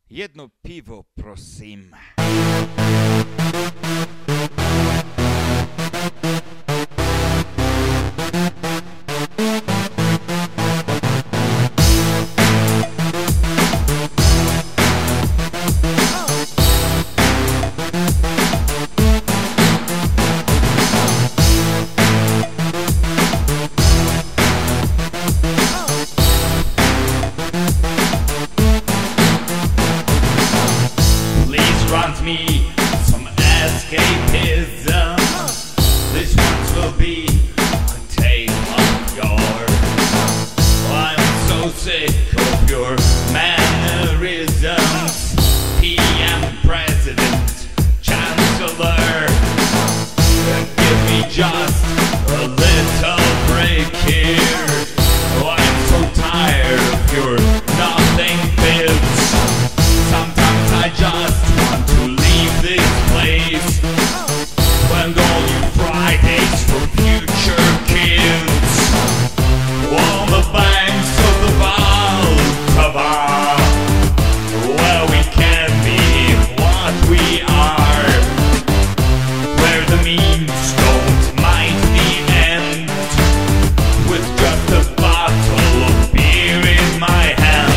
Jedno piwo, prosim. Grant me some escapism. This one will be a tale of yours. I'm so sick of your mannerisms. PM, President, Chancellor, give me just a little break here. Oh, I'm so tired of your nothing bibs. Sometimes I just want to leave this place. Spend all your Fridays for future kids. On the banks of the Vltava, where we can be what we are, where the memes don't mind the end, with just a bottle of beer in my hand.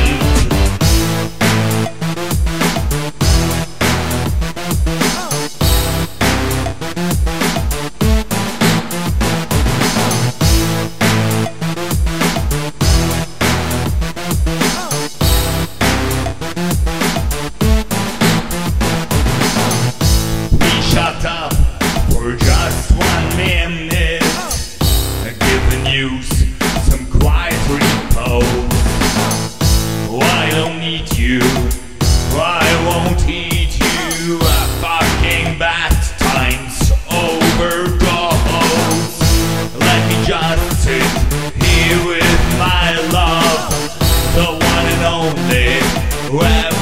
Shut up for just 1 minute, giving you some quiet repose. Oh, I don't need you, I won't eat you. Fucking bad times overdose. Let me just sit here with my love, the one and only.